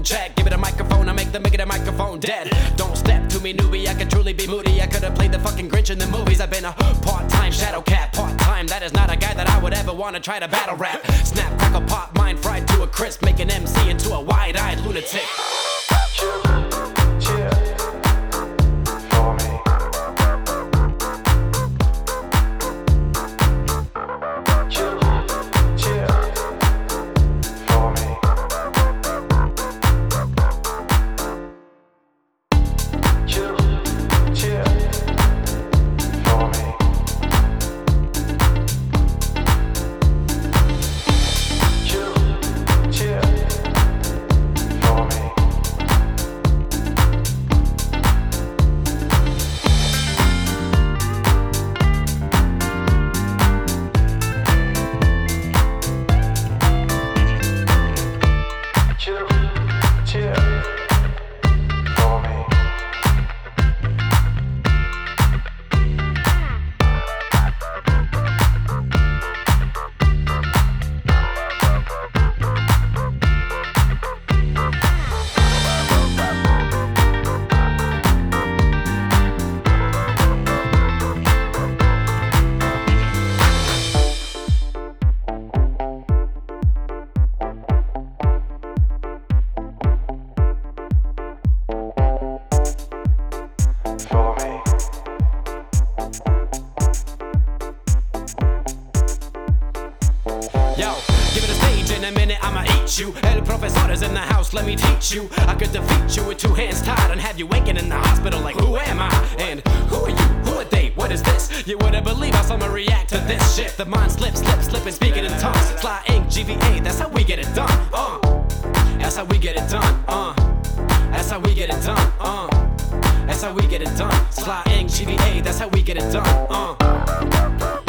check. Give it a microphone, I make the microphone dead. Don't step to me, newbie, I could truly be moody. I could've played the fucking Grinch in the movies. I've been a part-time shadow cat, part-time. That is not a guy that I would ever wanna try to battle rap. Snap, crackle, pop, mind fried to a crisp. Make an MC into a wide-eyed lunatic. Yo, give it a stage in a minute, I'ma eat you. El professor is in the house, let me teach you. I could defeat you with two hands tied and have you waking in the hospital like, who am I? And who are you? Who are they? What is this? You wouldn't believe how someone react to this shit. The mind slips, and speaking in tongues. Sly ink, GVA, that's how we get it done. That's how we get it done. That's how we get it done. That's how we get it done. Sly ink, GVA, that's how we get it done.